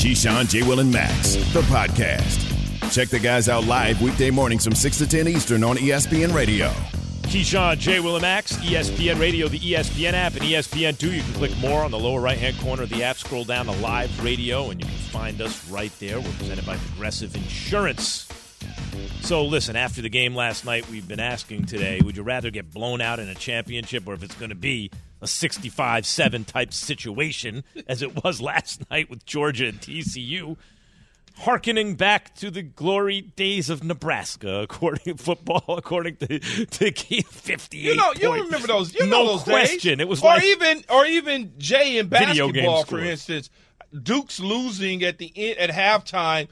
Keyshawn, J. Will, and Max, the podcast. Check the guys out live weekday mornings from 6 to 10 Eastern on ESPN Radio. Keyshawn, J. Will, and Max, ESPN Radio, the ESPN app, and ESPN2. You can click more on the lower right-hand corner of the app, scroll down to Live Radio, and you can find us right there. We're presented by Progressive Insurance. So, listen, after the game last night, we've been asking today, would you rather get blown out in a championship or if it's going to be a 65-7 type situation as it was last night with Georgia and TCU, hearkening back to the glory days of Nebraska, according to 58. You remember those? You know those question. Days? It was or even Jay in basketball, for scores. instance, Duke's losing at the end at halftime,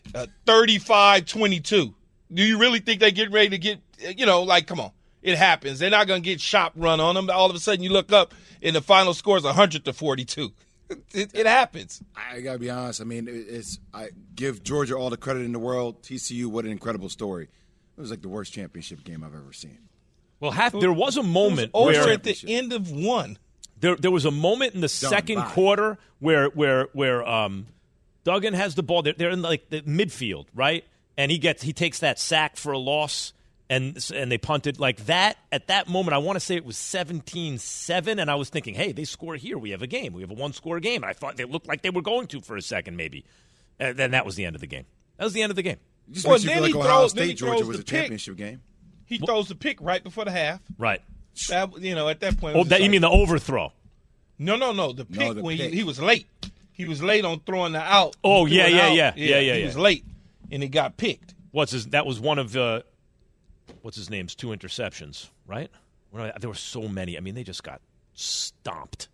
35-22. Do you really think they're getting ready to get? Come on. It happens. They're not going to get shop run on them. All of a sudden, you look up and the final score is 100-42. It happens. I got to be honest. I mean, I give Georgia all the credit in the world. TCU, what an incredible story. It was like the worst championship game I've ever seen. Well, there was a moment where at the end of one. There was a moment in the second quarter where Duggan has the ball. They're in like the midfield, right? And he takes that sack for a loss. And they punted like that. At that moment, I want to say it was 17-7, and I was thinking, hey, they score here. We have a game. We have a one-score game. And I thought they looked like they were going to for a second maybe. And then that was the end of the game. That was the end of the game. Just makes you feel like Ohio State, Georgia was a championship game. He throws the pick right before the half. Right. At that point. You mean the overthrow? No. The pick when he was late. He was late on throwing the out. Oh, yeah. He was late, and it got picked. That was one of what's his name's 2 interceptions, right? There were so many. I mean, they just got stomped.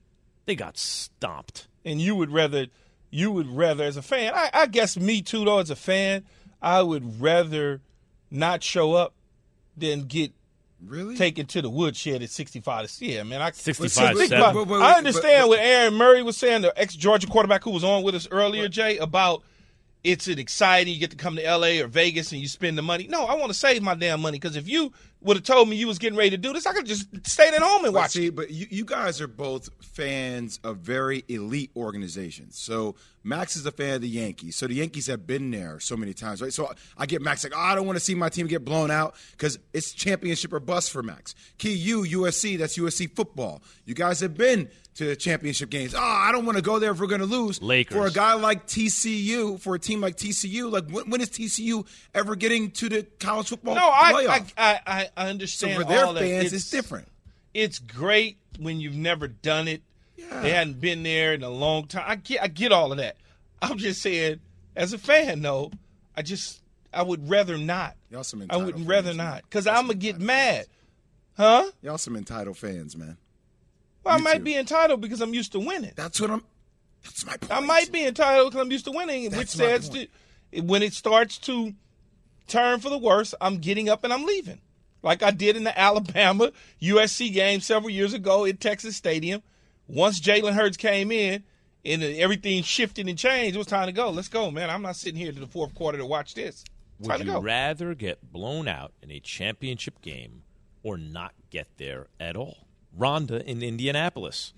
And you would rather, as a fan, I guess me too, though, as a fan, I would rather not show up than get taken to the woodshed at 65. Yeah, man. 65-7. I understand what Aaron Murray was saying, the ex-Georgia quarterback who was on with us earlier, Jay, about it's an exciting, you get to come to L.A. or Vegas and you spend the money. No, I want to save my damn money because if you would have told me you was getting ready to do this, I could just stayed at home and watch it. But you guys are both fans of very elite organizations. So Max is a fan of the Yankees. So the Yankees have been there so many times, right? So I get Max like, I don't want to see my team get blown out because it's championship or bust for Max. USC, that's USC football. You guys have been to championship games. I don't want to go there if we're going to lose. Lakers. For a guy like TCU, for a team like TCU, like when is TCU ever getting to the college football playoff? I understand. So for their all fans, that. it's different. It's great when you've never done it. Yeah. They hadn't been there in a long time. I get all of that. I'm just saying, as a fan, though, I would rather not. Y'all some I would rather not because I'm going to get mad. Fans. Huh? Y'all some entitled fans, man. Well, I might be entitled because I'm used to winning. That's my point. I might be entitled because I'm used to winning, which says when it starts to turn for the worse, I'm getting up and I'm leaving. Like I did in the Alabama USC game several years ago in Texas Stadium. Once Jalen Hurts came in and everything shifted and changed, it was time to go. Let's go, man. I'm not sitting here to the fourth quarter to watch this. Would you rather get blown out in a championship game or not get there at all? Rhonda in Indianapolis.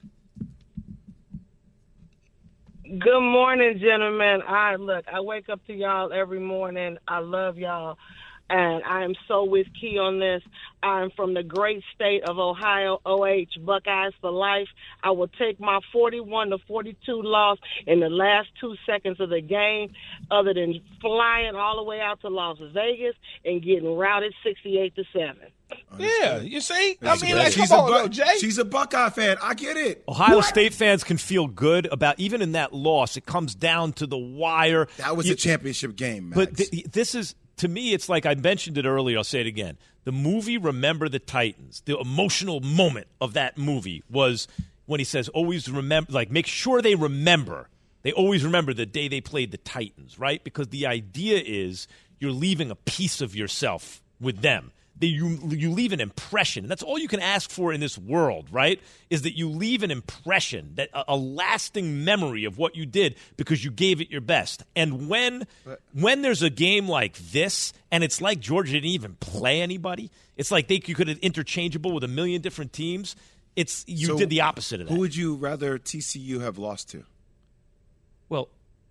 Good morning, gentlemen. I wake up to y'all every morning. I love y'all. And I am so with Key on this. I'm from the great state of Ohio, OH, Buckeyes for life. I will take my 41-42 loss in the last 2 seconds of the game, other than flying all the way out to Las Vegas and getting routed 68-7. Yeah, you see? She's a Buckeye fan. I get it. Ohio State fans can feel good about, even in that loss, it comes down to the wire. That was a championship game, Max. But this is, to me, it's like I mentioned it earlier. I'll say it again. The movie Remember the Titans, the emotional moment of that movie was when he says, always remember, like make sure they remember. They always remember the day they played the Titans, right? Because the idea is you're leaving a piece of yourself with them. You leave an impression. And that's all you can ask for in this world, right? Is that you leave an impression, that a lasting memory of what you did because you gave it your best. And when there's a game like this, and it's like Georgia didn't even play anybody, it's like you could have interchangeable with a million different teams. You did the opposite of that. Who would you rather TCU have lost to? Well,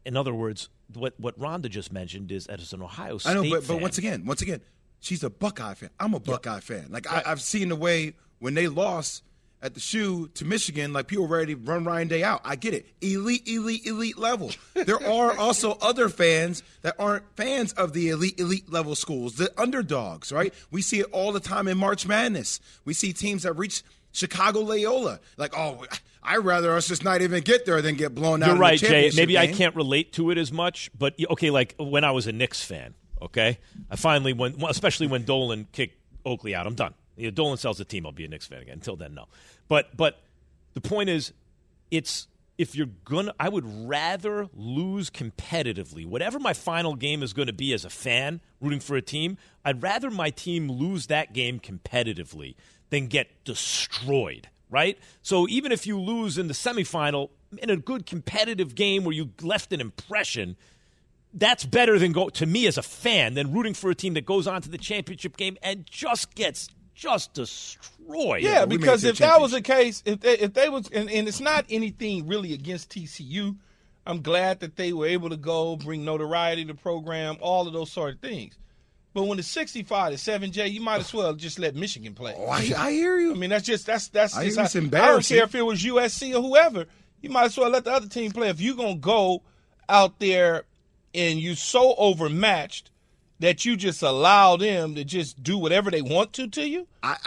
in other words, what Rhonda just mentioned is as an Ohio State I know, fan, but once again, she's a Buckeye fan. I'm a Buckeye fan. Like Right. I've seen the way when they lost at the shoe to Michigan, like people were ready to run Ryan Day out. I get it. Elite level. There are also other fans that aren't fans of the elite level schools, the underdogs, right? We see it all the time in March Madness. We see teams that reach Chicago Loyola. Like, oh, I'd rather us just not even get there than get blown out. You're in right, the Jay. championship Maybe game. I can't relate to it as much, but okay, like when I was a Knicks fan, okay, I finally especially when Dolan kicked Oakley out, I'm done. Dolan sells the team, I'll be a Knicks fan again. Until then, no. But the point is, it's if you're gonna, I would rather lose competitively. Whatever my final game is going to be as a fan rooting for a team, I'd rather my team lose that game competitively than get destroyed. Right? So even if you lose in the semifinal in a good competitive game where you left an impression, that's better than to me as a fan than rooting for a team that goes on to the championship game and just gets destroyed. Yeah, we because made it if to the that was the case, if they was, and it's not anything really against TCU, I'm glad that they were able to go bring notoriety to the program, all of those sort of things. But when it's 65-7, Jay, you might as well just let Michigan play. Oh, I hear you. I mean, that's just I just hear how, it's I don't embarrassing. care if it was USC or whoever. You might as well let the other team play. If you're gonna go out there and you so overmatched that you just allow them to just do whatever they want to you.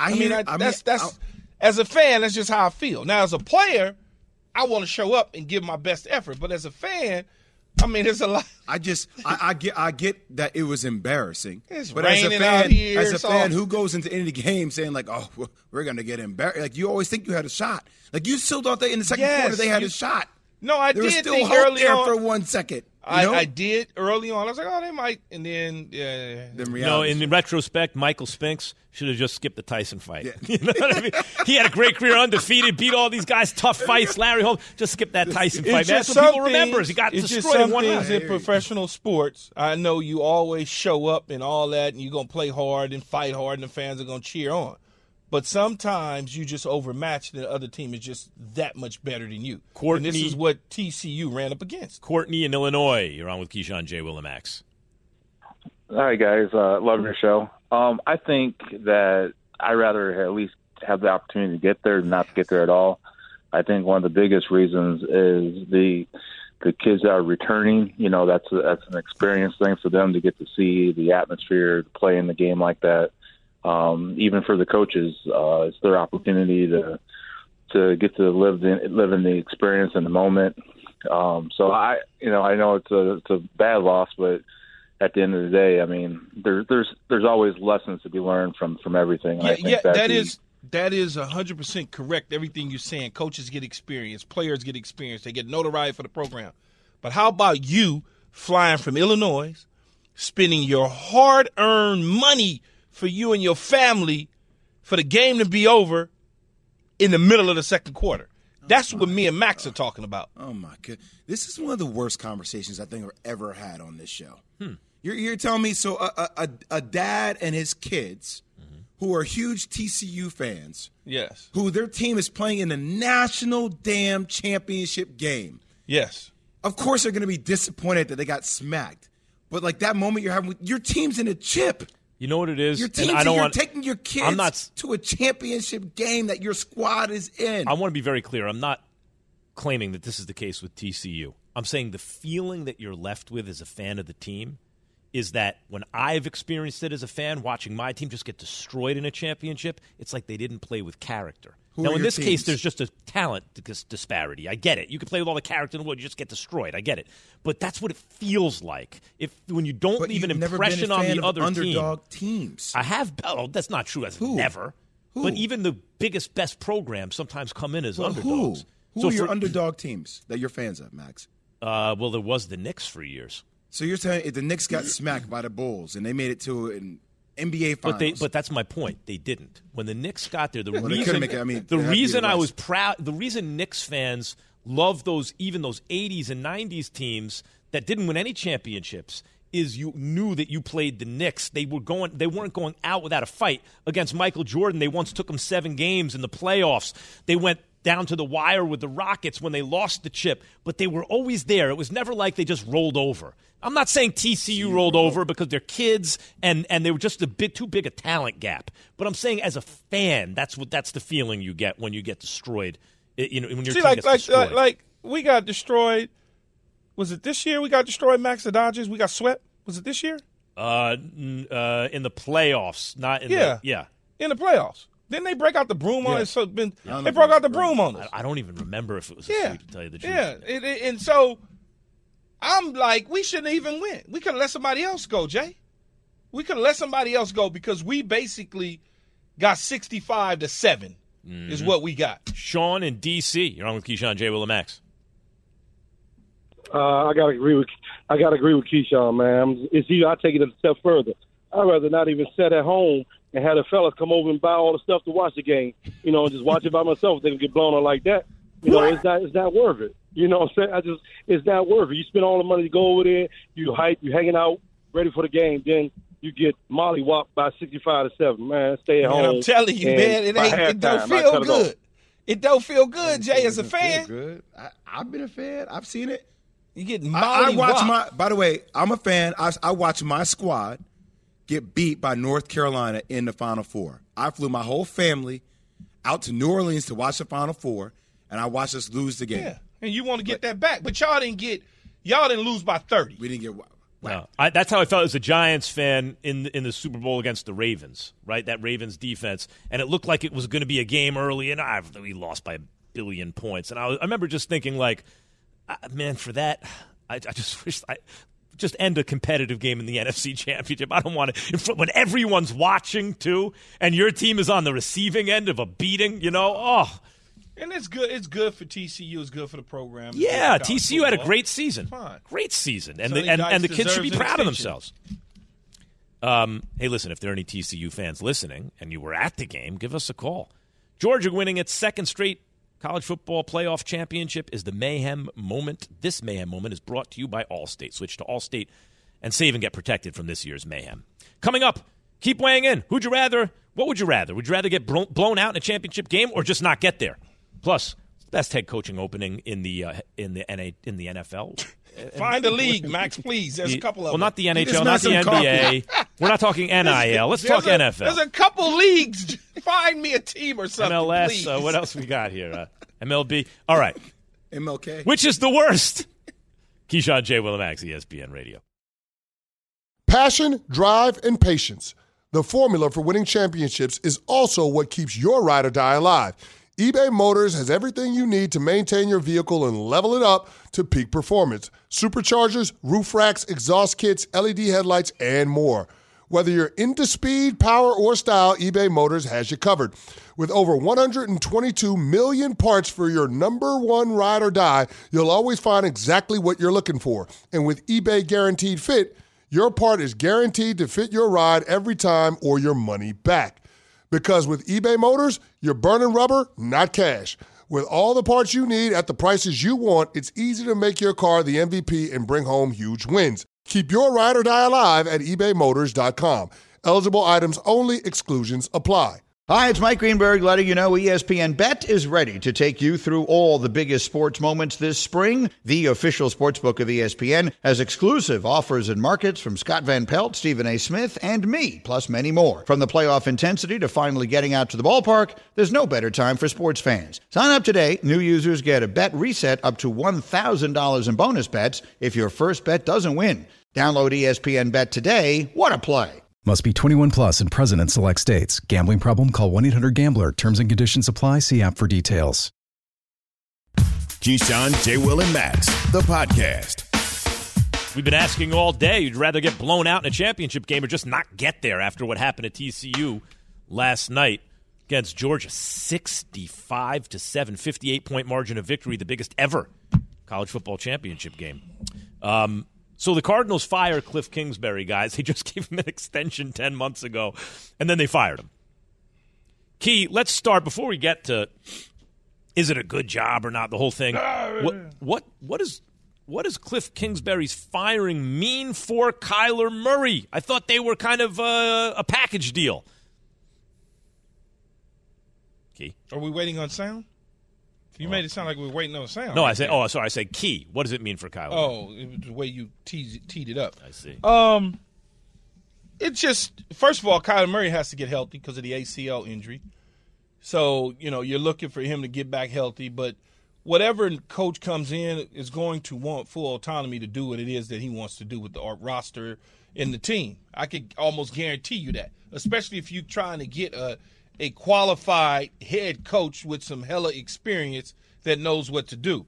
As a fan, that's just how I feel. Now, as a player, I want to show up and give my best effort. But as a fan, I mean, there's a lot. I get that it was embarrassing. It's but as a raining fan, out here, as a it's fan all- who goes into any game saying like, "Oh, we're gonna get embarrassed," like you always think you had a shot. Like you still thought that in the second Yes, quarter they had a shot. No, I There was did still think hope early there on. for 1 second. You know? I did early on. I was like, oh, they might. And then, yeah. Then No, reality. in retrospect, Michael Spinks should have just skipped the Tyson fight. You know what I mean? He had a great career, undefeated, beat all these guys, tough fights. Larry Holmes, just skip that Tyson fight. Man. That's what people remember. Is he got it's just destroyed in some one things round. in professional sports. I know you always show up and all that, and you're going to play hard and fight hard, and the fans are going to cheer on. But sometimes you just overmatch the other team is just that much better than you. Courtney- And this is what TCU ran up against. Courtney in Illinois. You're on with Keyshawn J. Willimax. Hi, guys. Love your show. I think that I'd rather at least have the opportunity to get there than not to get there at all. I think one of the biggest reasons is the kids that are returning. You know, that's an experience thing for them to get to see the atmosphere, to play in the game like that. Even for the coaches, it's their opportunity to get to live in the experience in the moment. So I know it's a bad loss, but at the end of the day, I mean, there's always lessons to be learned from everything. And I think that is 100% correct. Everything you're saying, coaches get experience, players get experience, they get notoriety for the program. But how about you flying from Illinois, spending your hard-earned money for you and your family for the game to be over in the middle of the second quarter? That's what me and Max are talking about. Oh my god, this is one of the worst conversations I think I've ever had on this show. You're telling me so a dad and his kids, who are huge TCU fans, Yes. who their team is playing in the national damn championship game. Yes. Of course, they're going to be disappointed that they got smacked. But like that moment you're having, with your team's in a chip. You know what it is? Your And team's I don't you're want, taking your kids I'm not, to a championship game that your squad is in. I want to be very clear. I'm not claiming that this is the case with TCU. I'm saying the feeling that you're left with as a fan of the team is that when I've experienced it as a fan, watching my team just get destroyed in a championship, it's like they didn't play with character. Who Now, are in your this teams? case, there's just a talent disparity. I get it. You can play with all the character in the world, you just get destroyed. I get it. But that's what it feels like when you don't But leave an you've never been a impression on fan the of other underdog team. teams. I have. Oh, that's not true. That's never. Who? But even the biggest, best programs sometimes come in as underdogs. Who So are your for- underdog teams that you're fans of, Max? Well, there was the Knicks for years. So you're saying if the Knicks got smacked by the Bulls and they made it to an NBA Finals. But that's my point. They didn't. When the Knicks got there, the they reason couldn't make it. I mean, the it had to be reason the I West. was proud, the reason Knicks fans love those 80s and 90s teams that didn't win any championships is you knew that you played the Knicks. They weren't going out without a fight against Michael Jordan. They once took him 7 games in the playoffs. They went down to the wire with the Rockets when they lost the chip, but they were always there. It was never like they just rolled over. I'm not saying TCU rolled over because they're kids and they were just a bit too big a talent gap. But I'm saying as a fan, that's the feeling you get when you get destroyed. When your team gets destroyed. Like we got destroyed. Was it this year we got destroyed, Max, the Dodgers? We got swept. Was it this year? In the playoffs, not in in the playoffs. Didn't they break out the broom on us? They broke out the broom on us. I don't even remember if it was a sweep, to tell you the truth. Yeah, and so I'm like, we shouldn't even win. We could have let somebody else go, Jay. We could have let somebody else go because we basically got 65-7 is what we got. Sean in D.C. You're on with Keyshawn, J. Will, and Max. I gotta agree with Keyshawn, man. I take it a step further. I'd rather not even sit at home and have the fellas come over and buy all the stuff to watch the game, and just watch it by myself. If they can get blown on like that, it's not worth it. You know what I'm saying? It's not worth it. You spend all the money to go over there, you hype, you hanging out, ready for the game, then you get mollywopped by 65-7. Man, stay at home. I'm telling you, man, it don't feel good. It don't feel good, Jay, as a fan. Good. I've been a fan. I've seen it. You get I watch by the way, I'm a fan. I watch my squad get beat by North Carolina in the Final Four. I flew my whole family out to New Orleans to watch the Final Four, and I watched us lose the game. Yeah, and you want to get that back, but y'all didn't lose by 30. We didn't get. No, that's how I felt as a Giants fan in the Super Bowl against the Ravens, right? That Ravens defense, and it looked like it was going to be a game early, and we lost by 1 billion points. And I remember just thinking, like, man, for that, I just wish I just end a competitive game in the NFC Championship. I don't want to when everyone's watching too, and your team is on the receiving end of a beating. And it's good. It's good for TCU. It's good for the program. Yeah, TCU had a great season. Fine. Great season, and So the kids should be proud of extension. themselves. Hey, listen, if there are any TCU fans listening and you were at the game, give us a call. Georgia winning its second straight college football playoff championship is the mayhem moment. This mayhem moment is brought to you by Allstate. Switch to Allstate and save and get protected from this year's mayhem. Coming up, keep weighing in. What would you rather? Would you rather get blown out in a championship game or just not get there? Plus, best head coaching opening in the NFL. Find a league, Max, please. There's a couple of them. Well, not the NHL, not the NBA. We're not talking NIL. Let's talk NFL. There's a couple leagues. Find me a team or something, MLS. please. What else we got here? MLB. All right. MLK. Which is the worst? Keyshawn, J. Will, and Max, ESPN Radio. Passion, drive, and patience. The formula for winning championships is also what keeps your ride or die alive. eBay Motors has everything you need to maintain your vehicle and level it up to peak performance. Superchargers, roof racks, exhaust kits, LED headlights, and more. Whether you're into speed, power, or style, eBay Motors has you covered. With over 122 million parts for your number one ride or die, you'll always find exactly what you're looking for. And with eBay Guaranteed Fit, your part is guaranteed to fit your ride every time or your money back. Because with eBay Motors, you're burning rubber, not cash. With all the parts you need at the prices you want, it's easy to make your car the MVP and bring home huge wins. Keep your ride or die alive at ebaymotors.com. Eligible items only. Exclusions apply. Hi, it's Mike Greenberg letting you know ESPN Bet is ready to take you through all the biggest sports moments this spring. The official sportsbook of ESPN has exclusive offers and markets from Scott Van Pelt, Stephen A. Smith, and me, plus many more. From the playoff intensity to finally getting out to the ballpark, there's no better time for sports fans. Sign up today. New users get a bet reset up to $1,000 in bonus bets if your first bet doesn't win. Download ESPN Bet today. What a play. Must be 21 plus and present in select states. Gambling problem? Call 1-800-GAMBLER. Terms and conditions apply. See app for details. Keyshawn, J. Will, and Max, the podcast. We've been asking all day, you'd rather get blown out in a championship game or just not get there after what happened at TCU last night against Georgia. 65-7, 58-point margin of victory, the biggest ever college football championship game. So the Cardinals fire Cliff Kingsbury, guys. They just gave him an extension 10 months ago, and then they fired him. Key, let's start before we get to is it a good job or not, the whole thing. What does Cliff Kingsbury's firing mean for Kyler Murray? I thought they were kind of a package deal. Key? Are we waiting on sound? You made it sound like we were waiting on a sound. No, I said key. What does it mean for Kyler? Oh, it was the way you teed it up. I see. It's just, first of all, Kyler Murray has to get healthy because of the ACL injury. So, you're looking for him to get back healthy. But whatever coach comes in is going to want full autonomy to do what it is that he wants to do with the roster and the team. I could almost guarantee you that, especially if you're trying to get a qualified head coach with some hella experience that knows what to do.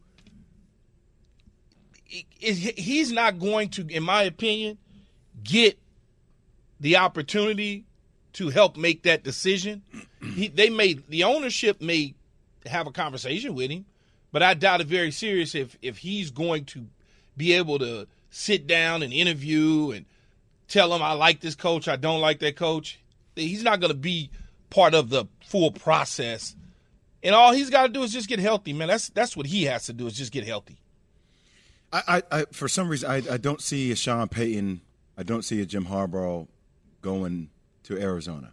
He's not going to, in my opinion, get the opportunity to help make that decision. The ownership may have a conversation with him, but I doubt it very serious if he's going to be able to sit down and interview and tell him I like this coach, I don't like that coach. He's not going to be part of the full process. And all he's got to do is just get healthy, man. That's what he has to do, is just get healthy. I for some reason, I don't see a Sean Payton, I don't see a Jim Harbaugh going to Arizona.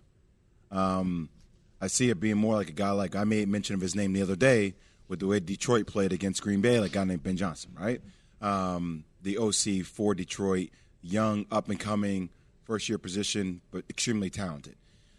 I see it being more like a guy like, I made mention of his name the other day with the way Detroit played against Green Bay, like a guy named Ben Johnson, right? The OC for Detroit, young, up-and-coming, first-year position, but extremely talented.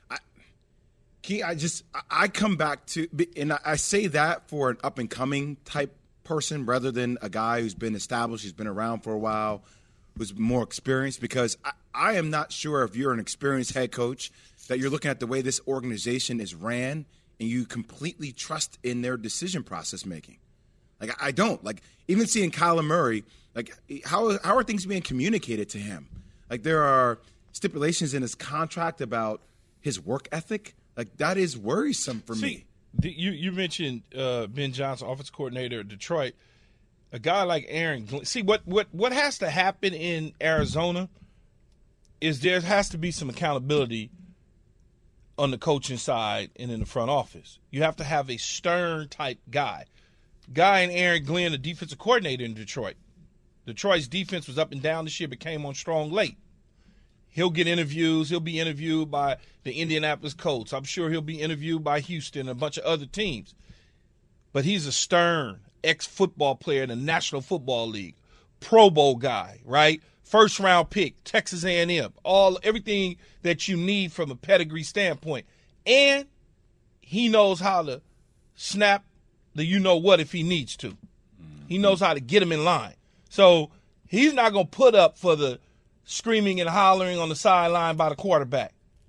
I come back to, and I say that for an up-and-coming type person rather than a guy who's been established, who's been around for a while, who's more experienced, because I am not sure if you're an experienced head coach that you're looking at the way this organization is ran and you completely trust in their decision process making. Like, I don't. Like, even seeing Kyler Murray, like, how are things being communicated to him? Like, there are stipulations in his contract about his work ethic. Like, that is worrisome for me. You mentioned Ben Johnson, offensive coordinator at Detroit. A guy like Aaron Glenn. See, what has to happen in Arizona is there has to be some accountability on the coaching side and in the front office. You have to have a stern-type guy. Guy in Aaron Glenn, the defensive coordinator in Detroit. Detroit's defense was up and down this year, but came on strong late. He'll get interviews. He'll be interviewed by the Indianapolis Colts. I'm sure he'll be interviewed by Houston and a bunch of other teams. But he's a stern ex-football player in the National Football League. Pro Bowl guy, right? First-round pick, Texas A&M. Everything that you need from a pedigree standpoint. And he knows how to snap the you-know-what if he needs to. He knows how to get him in line. So he's not going to put up for the screaming and hollering on the sideline by the quarterback.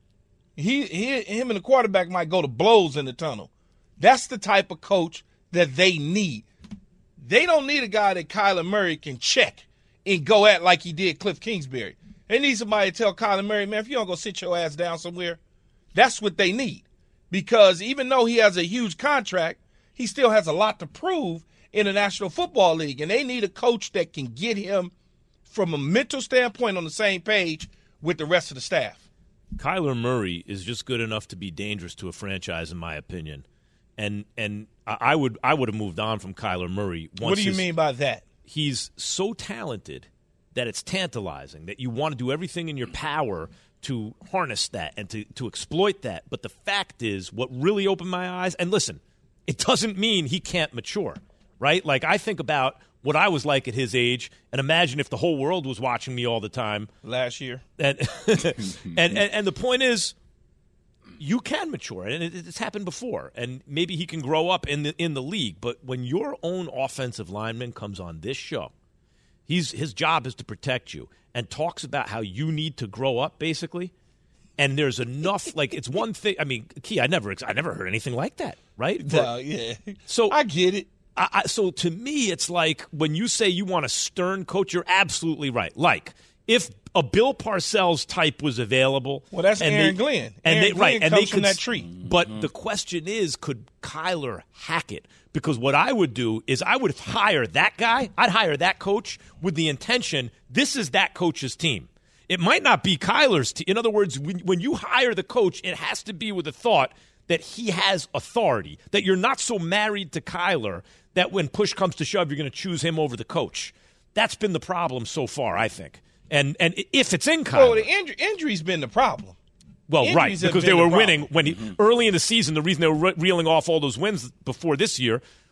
Him and the quarterback might go to blows in the tunnel. That's the type of coach that they need. They don't need a guy that Kyler Murray can check and go at like he did Cliff Kingsbury. They need somebody to tell Kyler Murray, man, if you don't go sit your ass down somewhere, that's what they need. Because even though he has a huge contract, he still has a lot to prove in the National Football League. And they need a coach that can get him from a mental standpoint on the same page with the rest of the staff. Kyler Murray is just good enough to be dangerous to a franchise, in my opinion. And I would have moved on from Kyler Murray. What do you mean by that? He's so talented that it's tantalizing, that you want to do everything in your power to harness that and to exploit that. But the fact is, what really opened my eyes, and listen, it doesn't mean he can't mature, right? Like, I think about what I was like at his age, and imagine if the whole world was watching me all the time. Last year. And the point is, you can mature, and it's happened before, and maybe he can grow up in the league. But when your own offensive lineman comes on this show, his job is to protect you and talks about how you need to grow up, basically. And there's enough, like, it's one thing. I mean, Key, I never heard anything like that, right? Well, yeah. So I get it. So to me, it's like when you say you want a stern coach, you're absolutely right. Like, if a Bill Parcells type was available. Well, that's Aaron Glenn. And Glenn comes from that tree. But the question is, could Kyler hack it? Because what I would do is I would hire that guy. I'd hire that coach with the intention, this is that coach's team. It might not be Kyler's team. In other words, when you hire the coach, it has to be with the thought that he has authority, that you're not so married to Kyler that when push comes to shove, you're going to choose him over the coach. That's been the problem so far, I think. And if it's in Kyler. Well, the injury's been the problem. Well, injuries right, because they were winning when early in the season. The reason they were reeling off all those wins before this year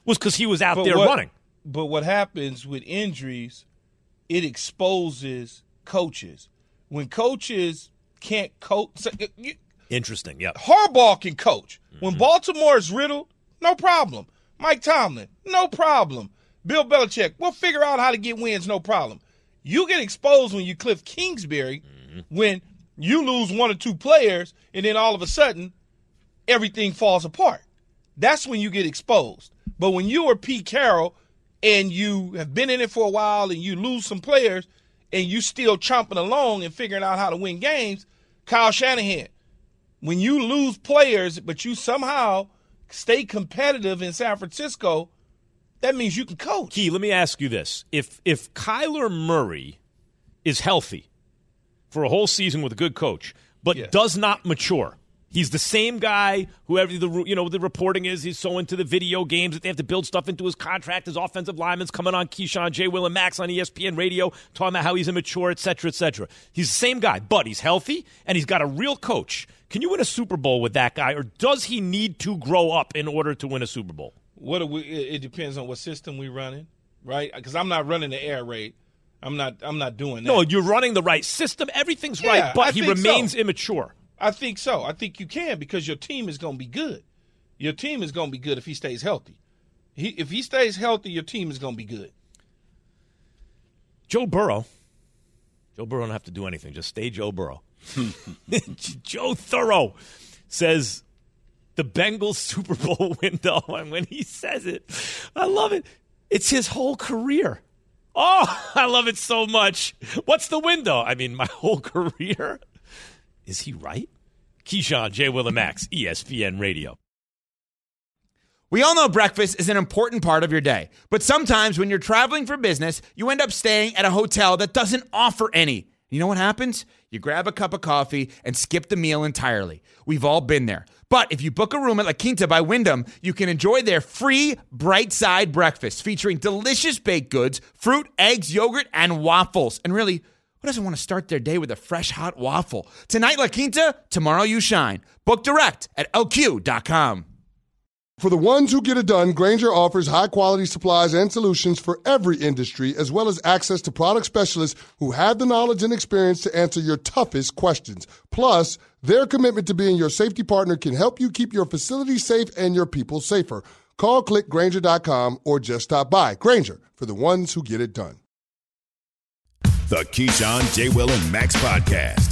was because he was out there running. But what happens with injuries, it exposes coaches. When coaches can't coach. Interesting, yeah. Harbaugh can coach. When Baltimore is riddled, no problem. Mike Tomlin, no problem. Bill Belichick, we'll figure out how to get wins, no problem. You get exposed when you Cliff Kingsbury, when you lose one or two players, and then all of a sudden, everything falls apart. That's when you get exposed. But when you are Pete Carroll and you have been in it for a while and you lose some players and you still chomping along and figuring out how to win games, Kyle Shanahan, when you lose players but you somehow stay competitive in San Francisco, that means you can coach. Key, let me ask you this. If Kyler Murray is healthy for a whole season with a good coach but does not mature, he's the same guy, whoever the reporting is, he's so into the video games that they have to build stuff into his contract. His offensive lineman's coming on Keyshawn, J. Will, and Max on ESPN radio, talking about how he's immature, et cetera, et cetera. He's the same guy, but he's healthy, and he's got a real coach. Can you win a Super Bowl with that guy, or does he need to grow up in order to win a Super Bowl? It depends on what system we running, right? Because I'm not running the air raid. I'm not doing that. No, you're running the right system. Everything's right, but he remains immature. I think so. I think you can because your team is going to be good. Your team is going to be good if he stays healthy. If he stays healthy, your team is going to be good. Joe Burrow don't have to do anything. Just stay Joe Burrow. Joe Thorough says the Bengals Super Bowl window, and when he says it, I love it. It's his whole career. Oh, I love it so much. What's the window? I mean, my whole career. Is he right? Keyshawn, J. Will, and Max, ESPN Radio. We all know breakfast is an important part of your day, but sometimes when you're traveling for business, you end up staying at a hotel that doesn't offer any. You know what happens? You grab a cup of coffee and skip the meal entirely. We've all been there. But if you book a room at La Quinta by Wyndham, you can enjoy their free Bright Side breakfast featuring delicious baked goods, fruit, eggs, yogurt, and waffles. And really, who doesn't want to start their day with a fresh, hot waffle? Tonight, La Quinta, tomorrow you shine. Book direct at LQ.com. For the ones who get it done, Grainger offers high-quality supplies and solutions for every industry, as well as access to product specialists who have the knowledge and experience to answer your toughest questions. Plus, their commitment to being your safety partner can help you keep your facility safe and your people safer. Call, click Grainger.com, or just stop by. Grainger, for the ones who get it done. The Keyshawn, J. Will, and Max Podcast.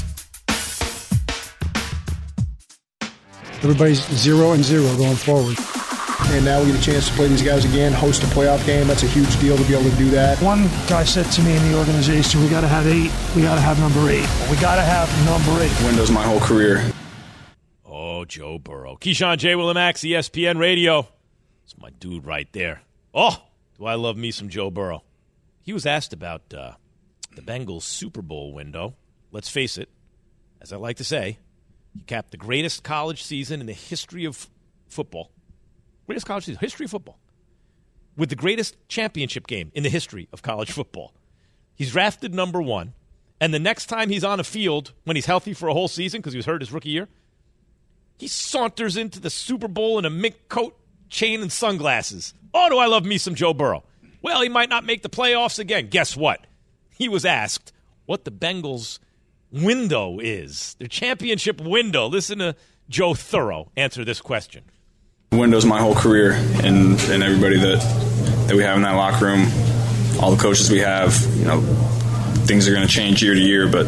Everybody's 0-0 going forward. And now we get a chance to play these guys again, host a playoff game. That's a huge deal to be able to do that. One guy said to me in the organization, we got to have 8. We got to have number 8. We got to have number 8. Windows my whole career. Oh, Joe Burrow. Keyshawn, J. Will, and Max, ESPN Radio. That's my dude right there. Oh, do I love me some Joe Burrow. He was asked about the Bengals Super Bowl window. Let's face it, as I like to say, he capped the greatest college season in the history of football. Greatest college season, history of football. With the greatest championship game in the history of college football. He's drafted number 1. And the next time he's on a field, when he's healthy for a whole season, because he was hurt his rookie year, he saunters into the Super Bowl in a mink coat, chain, and sunglasses. Oh, do I love me some Joe Burrow. Well, he might not make the playoffs again. Guess what? He was asked what the Bengals' window is, their championship window. Listen to Joe Thorough answer this question. Windows my whole career, and everybody that we have in that locker room, all the coaches we have. You know, things are going to change year to year, but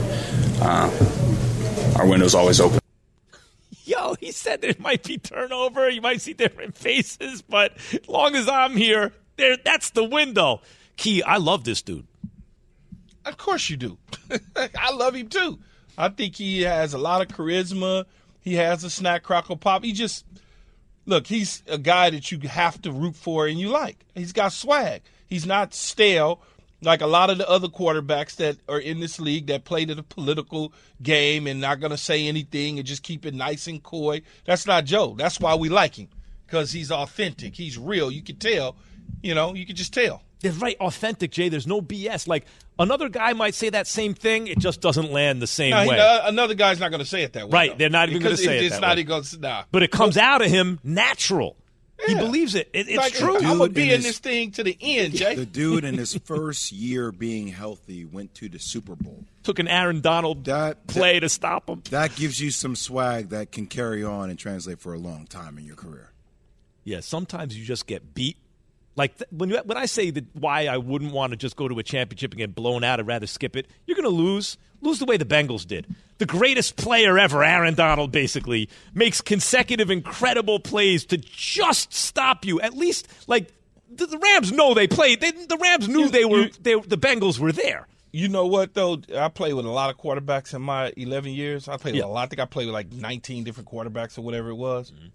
our window's always open. Yo, he said there might be turnover, you might see different faces, but as long as I'm here, that's the window. Key, I love this dude. Of course you do. I love him too. I think he has a lot of charisma. He has a snack, crackle, pop. Look, he's a guy that you have to root for and you like. He's got swag. He's not stale like a lot of the other quarterbacks that are in this league that play to the political game and not going to say anything and just keep it nice and coy. That's not Joe. That's why we like him, because he's authentic. He's real. You can tell. You can just tell. It's right, authentic, Jay. There's no BS. Like, another guy might say that same thing. It just doesn't land the same way. Another guy's not going to say it that way. Right. Though. They're not even going to say it that way. It's not. But it comes out of him natural. He believes it. It's like, true. I'm going to be in this thing to the end, Jay. The dude in his first year being healthy went to the Super Bowl. Took an Aaron Donald play to stop him. That gives you some swag that can carry on and translate for a long time in your career. Yeah, sometimes you just get beat. Like when I say that why I wouldn't want to just go to a championship and get blown out, I'd rather skip it. You're going to lose the way the Bengals did. The greatest player ever, Aaron Donald, basically makes consecutive incredible plays to just stop you. At least, like the Rams know they played. The Rams knew the Bengals were there. You know what though? I played with a lot of quarterbacks in my 11 years. I played with a lot. I think I played with like 19 different quarterbacks or whatever it was. Mm-hmm.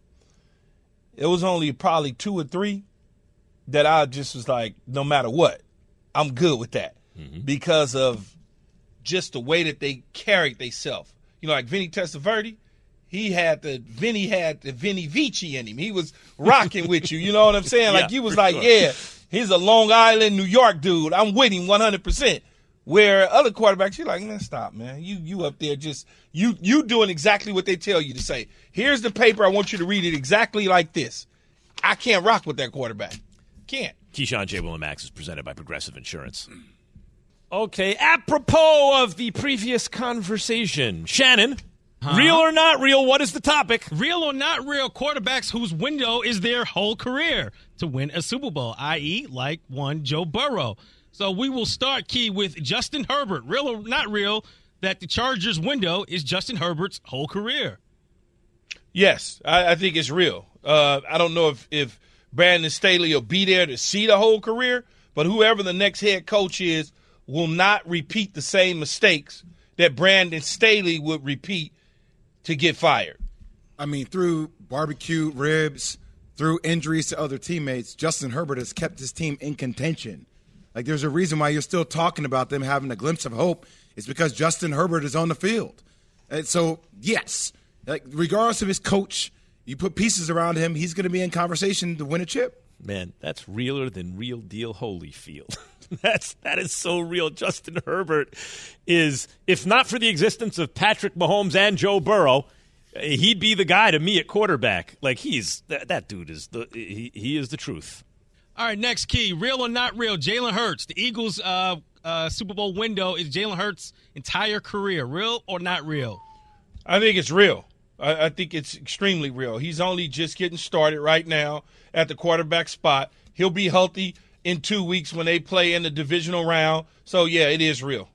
It was only probably 2 or 3 that I just was like, no matter what, I'm good with that because of just the way that they carried themselves. You know, like Vinny Testaverde, he had the Vinny Vici in him. He was rocking with you. You know what I'm saying? Like you was like, yeah, he's a Long Island, New York dude. I'm with him 100%. Where other quarterbacks, you're like, man, stop, man. You up there just you doing exactly what they tell you to say. Here's the paper. I want you to read it exactly like this. I can't rock with that quarterback. Can't. Keyshawn, J. Will, and Max is presented by Progressive Insurance. Okay, apropos of the previous conversation, Shannon, real or not real, what is the topic? Real or not real, quarterbacks whose window is their whole career to win a Super Bowl, i.e., like one Joe Burrow. So we will start, Key, with Justin Herbert. Real or not real that the Chargers' window is Justin Herbert's whole career? Yes, I think it's real. I don't know if Brandon Staley will be there to see the whole career, but whoever the next head coach is will not repeat the same mistakes that Brandon Staley would repeat to get fired. I mean, through barbecue ribs, through injuries to other teammates, Justin Herbert has kept his team in contention. Like, there's a reason why you're still talking about them having a glimpse of hope. It's because Justin Herbert is on the field. And so, yes, like regardless of his coach, you put pieces around him, he's going to be in conversation to win a chip. Man, that's realer than real deal Holyfield. That is so real. Justin Herbert is, if not for the existence of Patrick Mahomes and Joe Burrow, he'd be the guy to me at quarterback. Like that dude is he is the truth. All right, next, Key, real or not real, Jalen Hurts. The Eagles' Super Bowl window is Jalen Hurts' entire career. Real or not real? I think it's real. I think it's extremely real. He's only just getting started right now at the quarterback spot. He'll be healthy in 2 weeks when they play in the divisional round. So, yeah, it is real.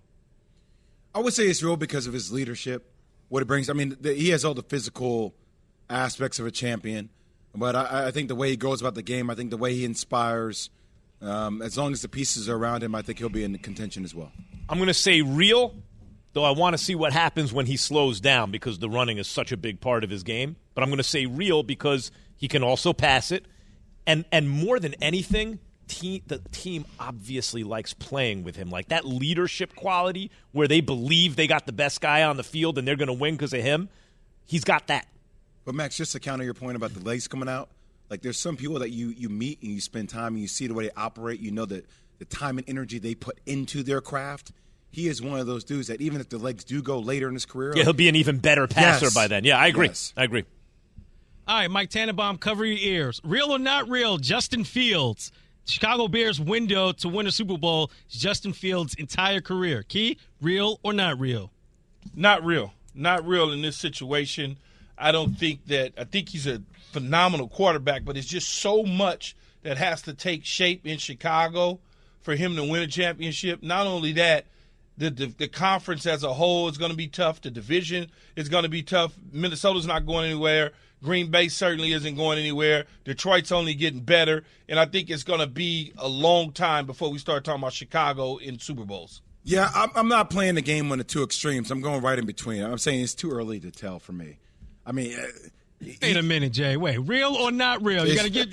I would say it's real because of his leadership, what it brings. I mean, he has all the physical aspects of a champion. But I think the way he goes about the game, I think the way he inspires, as long as the pieces are around him, I think he'll be in contention as well. I'm going to say real, though I want to see what happens when he slows down because the running is such a big part of his game. But I'm going to say real because he can also pass it. And more than anything, the team obviously likes playing with him. Like that leadership quality where they believe they got the best guy on the field and they're going to win because of him, he's got that. But, Max, just to counter your point about the legs coming out, like there's some people that you meet and you spend time and you see the way they operate. You know that the time and energy they put into their craft. He is one of those dudes that even if the legs do go later in his career. Yeah, he'll be an even better passer by then. Yeah, I agree. Yes. I agree. All right, Mike Tannenbaum, cover your ears. Real or not real, Justin Fields. Chicago Bears window to win a Super Bowl is Justin Fields' entire career. Key, real or not real? Not real. Not real in this situation. I think he's a phenomenal quarterback, but it's just so much that has to take shape in Chicago for him to win a championship. Not only that, the conference as a whole is going to be tough. The division is going to be tough. Minnesota's not going anywhere. Green Bay certainly isn't going anywhere. Detroit's only getting better. And I think it's going to be a long time before we start talking about Chicago in Super Bowls. Yeah, I'm not playing the game on the two extremes. I'm going right in between. I'm saying it's too early to tell for me. I mean, wait a minute, Jay. Wait, real or not real? You got to give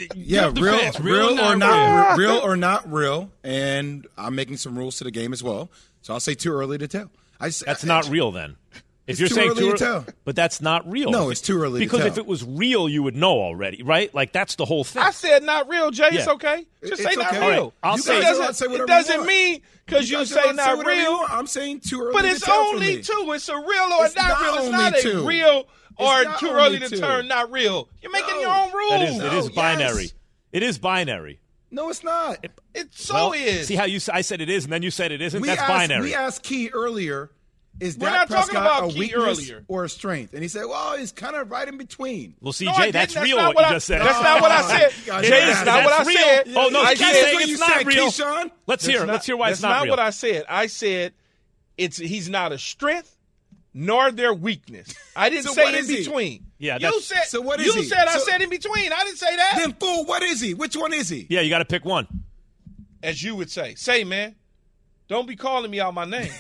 real or not real. And I'm making some rules to the game as well. So I'll say too early to tell. That's not real then. If you're too saying early to tell. But that's not real. No, it's too early to because tell. if it was real, you would know already, right? Like that's the whole thing. I said not real, Jay. It's Yeah. okay. Just say It's not okay. real. All right, I'll say- it doesn't mean because you say not real. I'm saying too early But to it's tell for only me. two. It's a real or It's not not real. It's only not a two. real or not too only early to two. turn not real. You're making your own rules. It is binary. yes. It is binary. No, it's not. It so Well, is. See how I said it is, and then you said it isn't? We That's asked, binary. We asked Key earlier, is We're Dak not talking Prescott about a Key weakness earlier. or a strength? And he said, well, he's kind of right in between. Well, see, No, I Jay, didn't. that's That's real not what you what just said. That's not what I said. God, Jay, yeah. that's not what I real. said. Oh, no, I Key's said- saying it's not real. Keyshawn? Let's hear why it's not That's not real. what I said. I said he's not a strength nor their weakness. I didn't So say what in is he? between. Yeah, you that's- said. So what is you he? said I So- said in between. I didn't say that. Then, fool, what is he? Which one is he? Yeah, you got to pick one. As you would say, man. Don't be calling me out my name.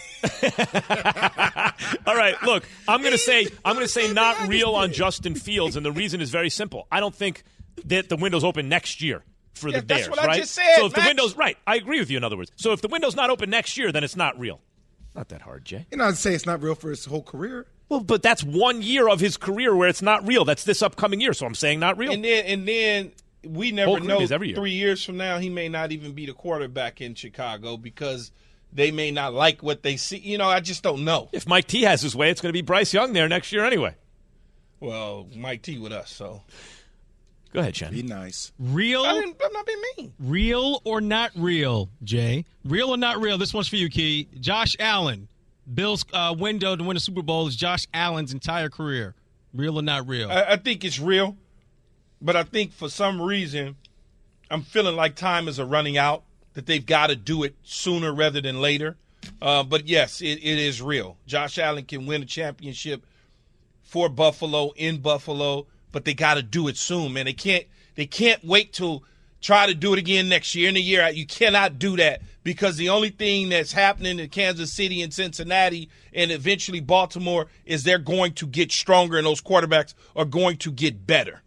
All right, look, I'm going to say not real on Justin Fields, and the reason is very simple. I don't think that the window's open next year for the Bears, that's what I right? just said, So if the Max. window's right, I agree with you. In other words, so if the window's not open next year, then it's not real. Not that hard, Jay. You're not saying it's not real for his whole career. Well, but that's 1 year of his career where it's not real. That's this upcoming year, so I'm saying not real. And then we never Whole career know. is every year. 3 years from now, he may not even be the quarterback in Chicago because they may not like what they see. You know, I just don't know. If Mike T has his way, it's going to be Bryce Young there next year anyway. Well, Mike T with us, so. Go ahead, Shannon. Be nice. Real? I'm not being mean. Real or not real, Jay? Real or not real? This one's for you, Key. Josh Allen. Bill's window to win a Super Bowl is Josh Allen's entire career. Real or not real? I think it's real, but I think for some reason I'm feeling like time is running out, that they've got to do it sooner rather than later. But, yes, it is real. Josh Allen can win a championship for Buffalo, in Buffalo, but they got to do it soon, man. They can't wait to try to do it again next year. In a year, you cannot do that because the only thing that's happening in Kansas City and Cincinnati and eventually Baltimore is they're going to get stronger and those quarterbacks are going to get better.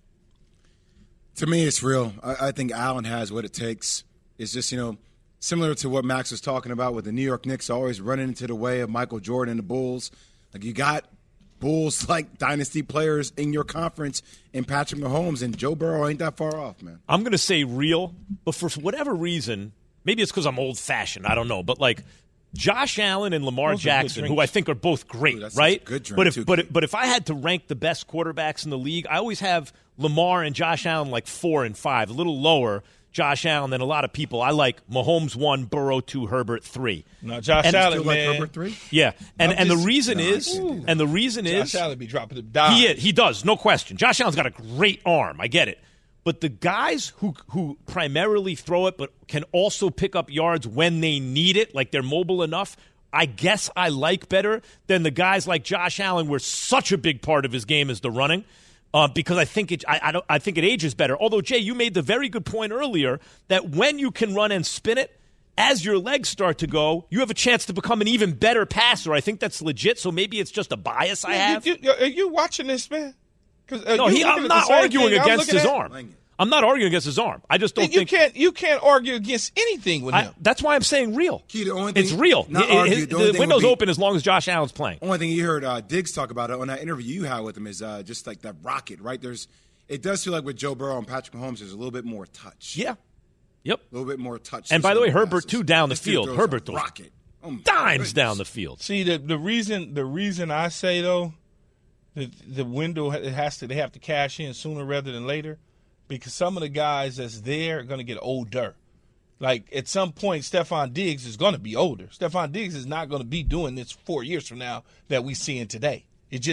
To me, it's real. I think Allen has what it takes. It's just, similar to what Max was talking about with the New York Knicks always running into the way of Michael Jordan and the Bulls. Like, you got Bulls like dynasty players in your conference in Patrick Mahomes, and Joe Burrow ain't that far off, man. I'm going to say real, but for whatever reason, maybe it's because I'm old-fashioned, I don't know, but like Josh Allen and Lamar Those are good Jackson, who drinks. I think are both great, Ooh, that's right? a good drink, But if I had to rank the best quarterbacks in the league, I always have Lamar and Josh Allen like 4 and 5, a little lower. Josh Allen than a lot of people. I like Mahomes 1, Burrow 2, Herbert 3. No, Josh And- Allen, Feel like man. Herbert 3? Yeah, and the just- reason No, I is, can't do that. and the reason is, Josh Allen be dropping the dime. he does, no question. Josh Allen's got a great arm. I get it. But the guys who primarily throw it but can also pick up yards when they need it, like they're mobile enough, I guess I like better than the guys like Josh Allen where such a big part of his game is the running. Because I think I think it ages better. Although, Jay, you made the very good point earlier that when you can run and spin it, as your legs start to go, you have a chance to become an even better passer. I think that's legit, so maybe it's just a bias I have. Are you watching this, man? No, I'm not arguing against his arm. I'm not arguing against his arm. I just don't think you can't argue against anything with him. That's why I'm saying real. Key, the only thing, It's real. not argue, the only The thing window's would be- open as long as Josh Allen's playing. Only thing you heard Diggs talk about it on that interview you had with him is just like that rocket, right? It does feel like with Joe Burrow and Patrick Mahomes, there's a little bit more touch. Yeah. Yep. A little bit more touch. And to by the way, some Herbert passes. too down the This dude field. throws Herbert a throws rocket. Oh, my dimes goodness. down the field. See, the reason I say though, the window they have to cash in sooner rather than later, because some of the guys that's there are going to get older. Like at some point, Stephon Diggs is going to be older. Stephon Diggs is not going to be doing this 4 years from now that we seeing today.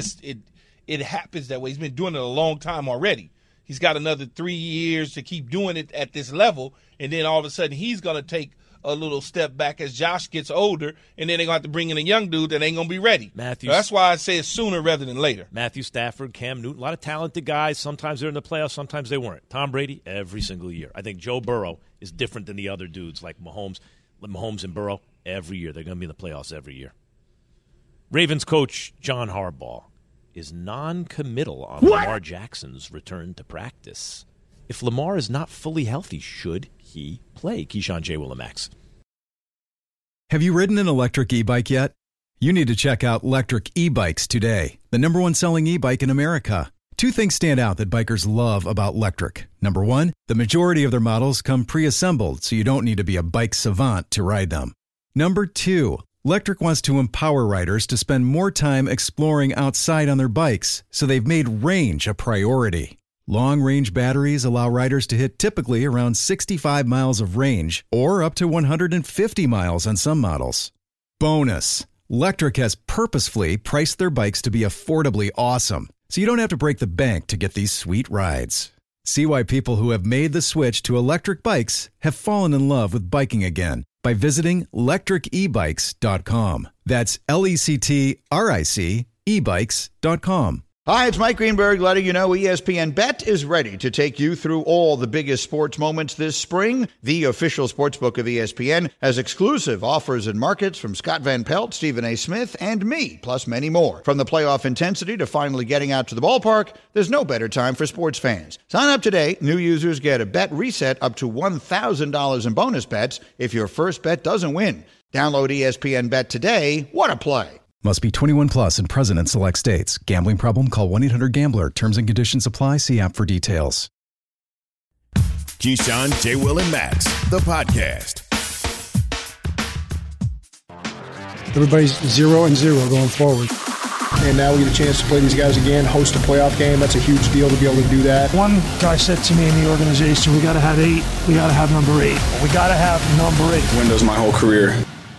It happens that way. He's been doing it a long time already. He's got another 3 years to keep doing it at this level, and then all of a sudden he's going to take a little step back as Josh gets older, and then they're going to have to bring in a young dude that ain't going to be ready. So that's why I say it's sooner rather than later. Matthew Stafford, Cam Newton, a lot of talented guys. Sometimes they're in the playoffs, sometimes they weren't. Tom Brady, every single year. I think Joe Burrow is different than the other dudes like Mahomes and Burrow. Every year. They're going to be in the playoffs every year. Ravens coach John Harbaugh is non-committal on Lamar Jackson's return to practice. If Lamar is not fully healthy, should he play? Keyshawn J. Willimax. Have you ridden an electric e-bike yet? You need to check out Lectric e-bikes today, the #1 selling e-bike in America. Two things stand out that bikers love about Lectric. Number one, the majority of their models come pre-assembled, so you don't need to be a bike savant to ride them. Number two, Lectric wants to empower riders to spend more time exploring outside on their bikes, so they've made range a priority. Long-range batteries allow riders to hit typically around 65 miles of range, or up to 150 miles on some models. Bonus, Lectric has purposefully priced their bikes to be affordably awesome, so you don't have to break the bank to get these sweet rides. See why people who have made the switch to electric bikes have fallen in love with biking again by visiting lectricebikes.com. That's LECTRIC ebikes.com. Hi, it's Mike Greenberg letting you know ESPN Bet is ready to take you through all the biggest sports moments this spring. The official sportsbook of ESPN has exclusive offers and markets from Scott Van Pelt, Stephen A. Smith, and me, plus many more. From the playoff intensity to finally getting out to the ballpark, there's no better time for sports fans. Sign up today. New users get a bet reset up to $1,000 in bonus bets if your first bet doesn't win. Download ESPN Bet today. What a play. Must be 21 plus and present in select states. Gambling problem? Call 1-800-GAMBLER. Terms and conditions apply. See app for details. Keyshawn, J. Will, and Max, the podcast. Everybody's 0-0 going forward. And now we get a chance to play these guys again, host a playoff game. That's a huge deal to be able to do that. One guy said to me in the organization, we got to have 8. We got to have number 8. We got to have number 8. Windows my whole career.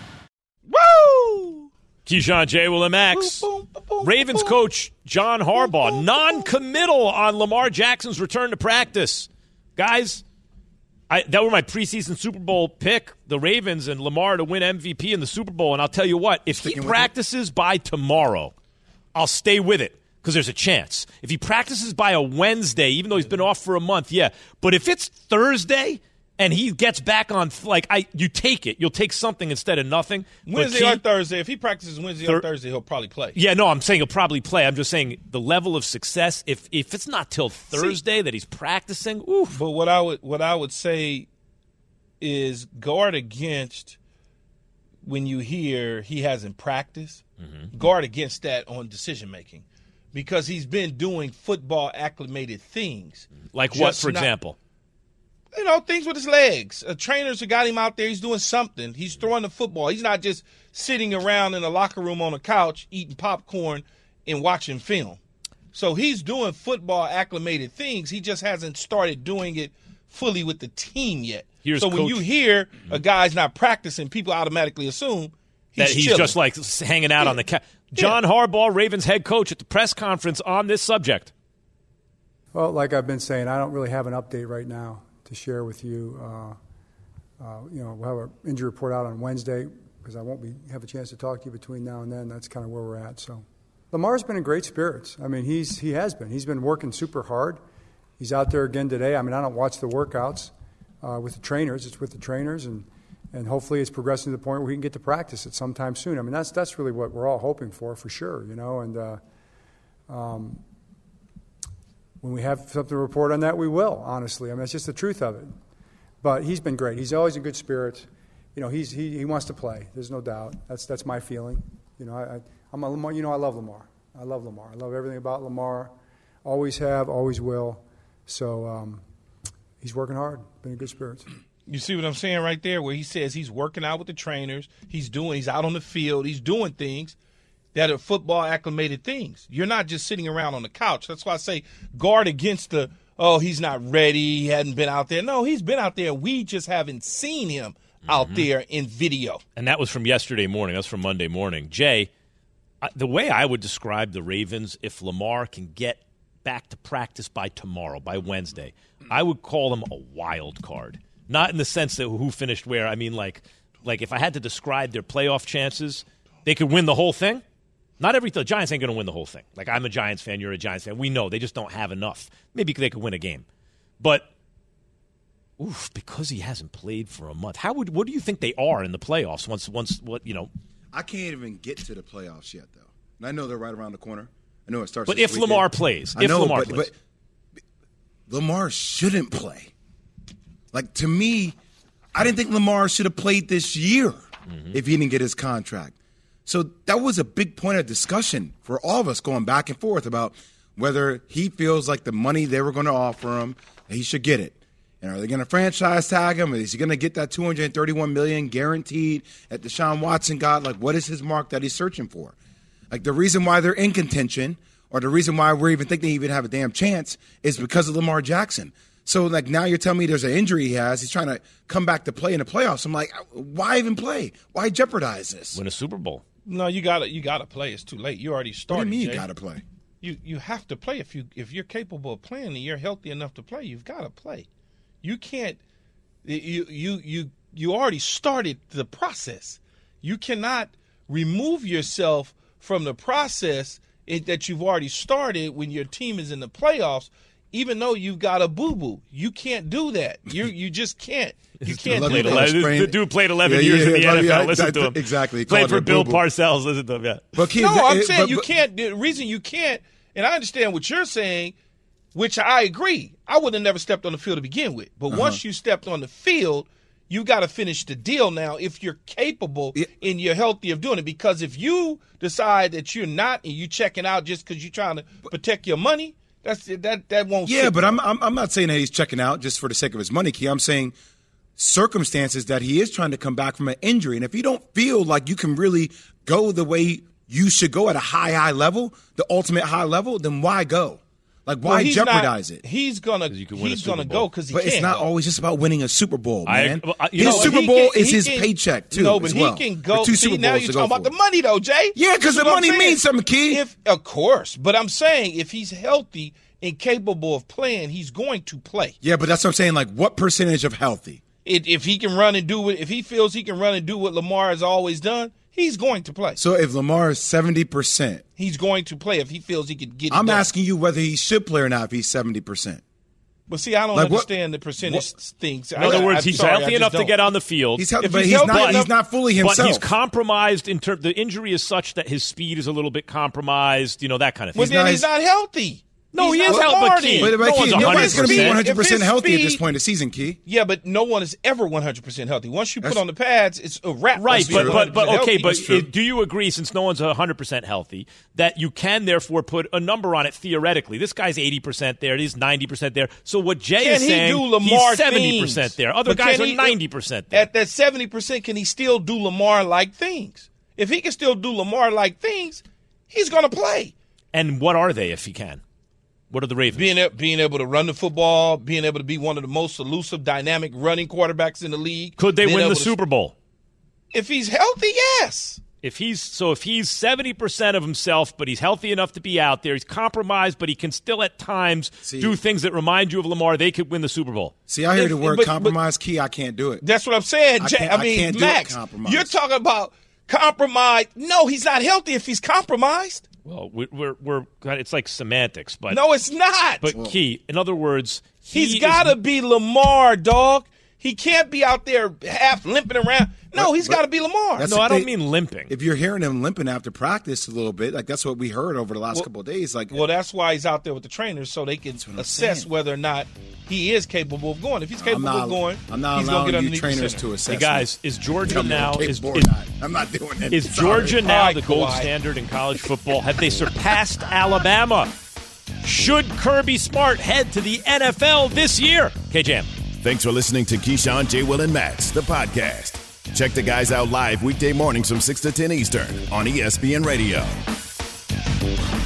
Keyshawn, J. Will, and Max. Ravens coach John Harbaugh, non-committal on Lamar Jackson's return to practice. Guys, that were my preseason Super Bowl pick, the Ravens and Lamar to win MVP in the Super Bowl. And I'll tell you what, if he practices by tomorrow, I'll stay with it because there's a chance. If he practices by a Wednesday, even though he's been off for a month, yeah. But if it's Thursday and he gets back on, you take it. You'll take something instead of nothing. Wednesday or Thursday. If he practices Wednesday or Thursday, he'll probably play. Yeah, no, I'm saying he'll probably play. I'm just saying the level of success, if it's not till Thursday that he's practicing, oof. But what I would say is guard against when you hear he hasn't practiced, guard against that on decision-making because he's been doing football-acclimated things. Like what, for example? Things with his legs. Trainers have got him out there. He's doing something. He's throwing the football. He's not just sitting around in a locker room on a couch eating popcorn and watching film. So he's doing football-acclimated things. He just hasn't started doing it fully with the team yet. When you hear a guy's not practicing, people automatically assume he's just like hanging out on the couch. John Harbaugh, Ravens head coach, at the press conference on this subject. Well, like I've been saying, I don't really have an update right now to share with you. We'll have an injury report out on Wednesday because I won't have a chance to talk to you between now and then. That's kind of where we're at. So Lamar's been in great spirits. I mean, he has been. He's been working super hard. He's out there again today. I mean, I don't watch the workouts with the trainers. It's with the trainers, and hopefully it's progressing to the point where he can get to practice at some time soon. I mean, that's really what we're all hoping for sure, and when we have something to report on that, we will, honestly. I mean, that's just the truth of it. But he's been great. He's always in good spirits. He wants to play. There's no doubt. That's my feeling. I'm a Lamar. I love Lamar. I love everything about Lamar. Always have, always will. So he's working hard. Been in good spirits. You see what I'm saying right there, where he says he's working out with the trainers. He's out on the field. He's doing things that are football-acclimated things. You're not just sitting around on the couch. That's why I say guard against he's not ready, he hadn't been out there. No, he's been out there. We just haven't seen him out there in video. And that was from yesterday morning. That's from Monday morning. Jay, the way I would describe the Ravens, if Lamar can get back to practice by tomorrow, by Wednesday, I would call them a wild card. Not in the sense that who finished where. I mean, like if I had to describe their playoff chances, they could win the whole thing. The Giants ain't going to win the whole thing. Like, I'm a Giants fan, you're a Giants fan. We know they just don't have enough. Maybe they could win a game. But, because he hasn't played for a month, what do you think they are in the playoffs I can't even get to the playoffs yet, though. And I know they're right around the corner. I know it starts. But if Lamar plays, but Lamar shouldn't play. Like, to me, I didn't think Lamar should have played this year if he didn't get his contract. So that was a big point of discussion for all of us going back and forth about whether he feels like the money they were going to offer him, that he should get it. And are they going to franchise tag him? Is he going to get that $231 million guaranteed that Deshaun Watson got? Like, what is his mark that he's searching for? Like, the reason why they're in contention, or the reason why we're even thinking they even have a damn chance, is because of Lamar Jackson. So, like, now you're telling me there's an injury he has. He's trying to come back to play in the playoffs. I'm like, why even play? Why jeopardize this? Win a Super Bowl. No, you gotta play. It's too late. You already started. What do you mean Jay. you gotta play? You have to play if you're capable of playing and you're healthy enough to play. You've got to play. You can't. You already started the process. You cannot remove yourself from the process that you've already started when your team is in the playoffs. Even though you've got a boo-boo, you can't do that. You just can't. You can't do that. The dude played 11 years in the NFL. Listen to him. Exactly. Played for Bill Parcells. Listen to him. Yeah. But I'm saying you can't. The reason you can't, and I understand what you're saying, which I agree. I would have never stepped on the field to begin with. But once you stepped on the field, you got to finish the deal now if you're capable and you're healthy of doing it. Because if you decide that you're not and you checking out just because you're trying to protect your money, that won't. Yeah, but I'm not saying that he's checking out just for the sake of his money, Key. I'm saying circumstances that he is trying to come back from an injury, and if you don't feel like you can really go the way you should go at a high level, the ultimate high level, then why go? Like, why jeopardize it? He's gonna go because he but can. it's not always just about winning a Super Bowl, man. His Super Bowl is his paycheck too. No, but as well. he can go. See, See, now you're talking about the money, though, Jay. Yeah, because the money means something, Key. Of course, but I'm saying if he's healthy and capable of playing, he's going to play. Yeah, but that's what I'm saying. Like, what percentage of healthy? If he can run and do it, if he feels he can run and do what Lamar has always done, he's going to play. So if Lamar is 70%, he's going to play if he feels he could get it I'm done. asking you whether he should play or not if he's 70%. But see, I don't understand the percentage things. In other words, he's healthy enough to get on the field. He's healthy, but he's not fully himself. But he's compromised in terms. The injury is such that his speed is a little bit compromised. You know, that kind of thing. Well, then he's not healthy. No, he is healthy. But Nobody's going to be 100% healthy at this point of the season, Key. Yeah, but no one is ever 100% healthy. Once you put on the pads, it's a wrap. Right, but okay, but healthy. do you agree, since no one's 100% healthy, that you can therefore put a number on it theoretically? This guy's 80% there, he's 90% there. So what Jay is saying, he's 70% there. Other guys are 90% there. At that 70%, can he still do Lamar-like things? If he can still do Lamar-like things, he's going to play. And what are they if he can? What are the Ravens? Being able to run the football, being able to be one of the most elusive, dynamic running quarterbacks in the league. Could they win the Super Bowl? If he's healthy, yes. If he's 70% of himself, but he's healthy enough to be out there, he's compromised, but he can still at times do things that remind you of Lamar, they could win the Super Bowl. See, I hear the word compromise, Key. I can't do it. That's what I'm saying, Jay. I mean, Max, you're talking about compromise. No, he's not healthy if he's compromised. Well, we're it's like semantics, but no, it's not. But Key, in other words, he's got to be Lamar, dog. He can't be out there half limping around. No, he's got to be Lamar. No, I don't mean limping. If you're hearing him limping after practice a little bit, like that's what we heard over the last couple of days. Like, well, that's why he's out there with the trainers so they can assess whether or not he is capable of going. If he's capable of going, I'm not he's going to get underneath trainers the to assess. Hey guys, is Georgia now? I'm not doing that. Is Georgia now the gold standard in college football? Have they surpassed Alabama? Should Kirby Smart head to the NFL this year? K-Jam. Thanks for listening to Keyshawn, J. Will, and Max, the podcast. Check the guys out live weekday mornings from 6 to 10 Eastern on ESPN Radio.